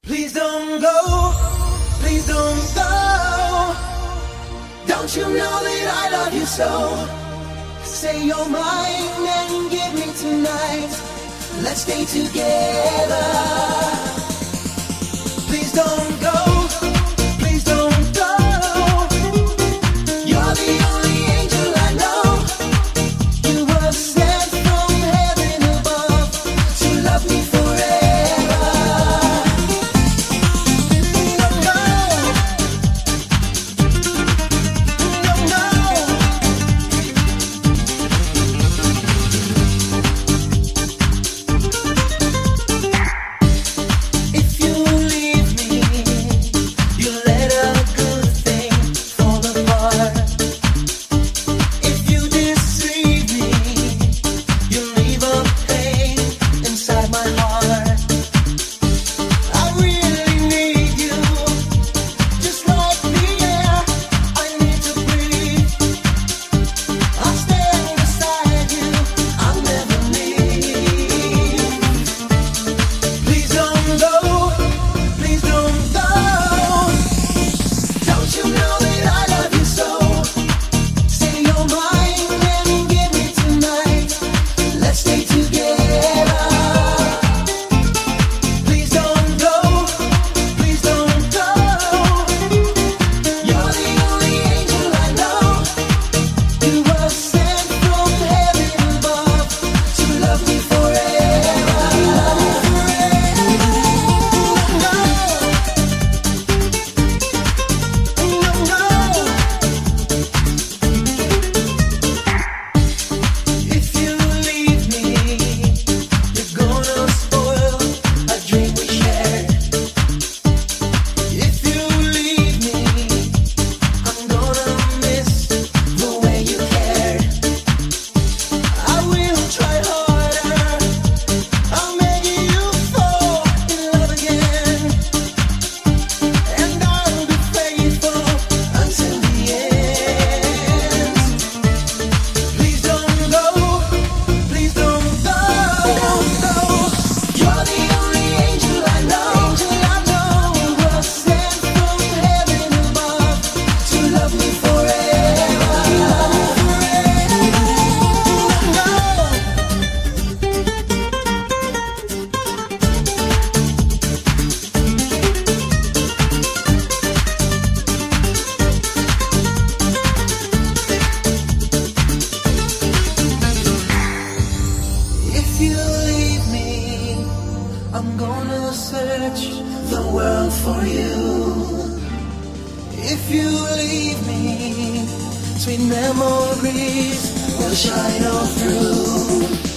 Please don't go, please don't go. Don't you know that I love you so? Say you're mine and give me tonight. Let's stay together. Please don't go, please don't go. You're the only angel I know. You were sent from heaven above to love me forever. No, no, no, if you leave me, you let a good thing fall apart. If you deceive me, you leave a pain inside my heart. I really need you, just like the air I need to breathe. I'll stand beside you, I'll never leave. Please don't go, please don't go. Don't you know that I love you so? Say you're mine and give me tonight. Let's stay together. Please don't go, please don't go. You're the only angel I know. You were sent from heaven above to love me forever. No, if you leave me, you're gonna spoil a dream we shared. If you leave me, I'm gonna miss the way you cared. I will try harder, I'll make you fall in love again, and I'll be faithful until the end. Please don't go, please don't go. You're the only angel I know. You were sent from heaven above to love me forever. If you leave me, I'm gonna search the world for you. If you leave me, sweet memories will shine all through.